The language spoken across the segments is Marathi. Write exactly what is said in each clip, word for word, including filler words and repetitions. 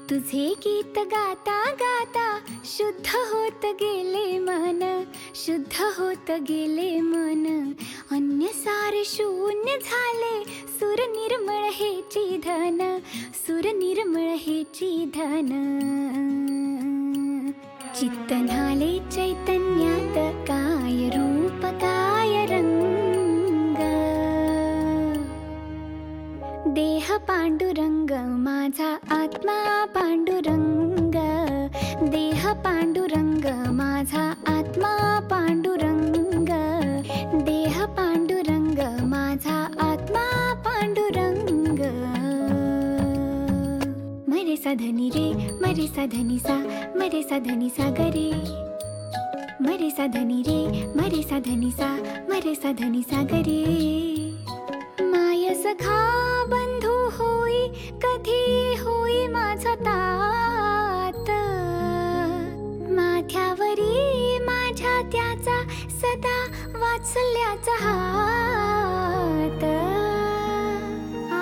तुझे गीत गाता गाता शुद्ध होत गेले मन, शुद्ध होत गेले मन. अन्य सारे शून्य झाले, सुर निर्मळ हेची धन, सुर निर्मळ हेची धन. चित्त न्हाले चैतन्यात, काय रूप काय रंग. देह पांडुरंग माझा आत्मा पांडुरंग, देह पांडुरंग माझा आत्मा पांडुरंग, देह पांडुरंग माझा आत्मा पांडुरंग. मरे साधनी रे, मरे साधनी सा, मरे साधनी सा गरे. मरे साधनी रे, मरे साधनी सा, मरे साधनी सा गरे. माय सखा बंधू होई, कधी होई माझा तात. माथ्यावरी माझ्या त्याचा सदा वात्सल्याचा हात. आ,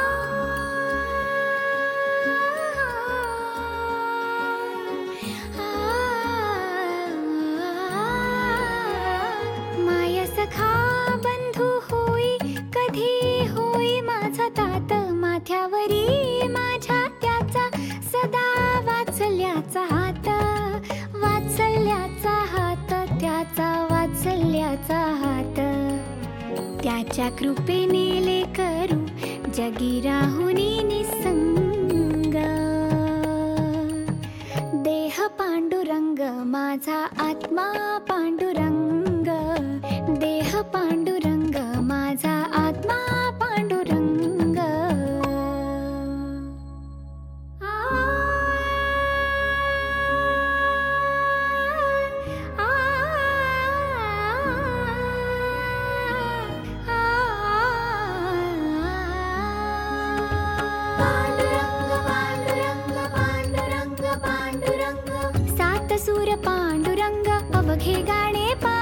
माय सखा बंधू होई, कधी होई माझा तात. माथ्यावरी माझ्या त्याचा सदा वात्सल्याचा हात, वात्सल्याचा हात, त्याचा वात्सल्याचा हात. त्याच्या कृपेने लेकरू जगी राहुनी निसंग. देह पांडुरंग माझा आत्मा पांडुरंग, देह पांडुरंग माझा आत्मा पांडुरंग. आ, आ, आ, पांडुरंग पांडुरंग पांडुरंग पांडुरंग. सात सूर पांडुरंग, अवघे गाणे.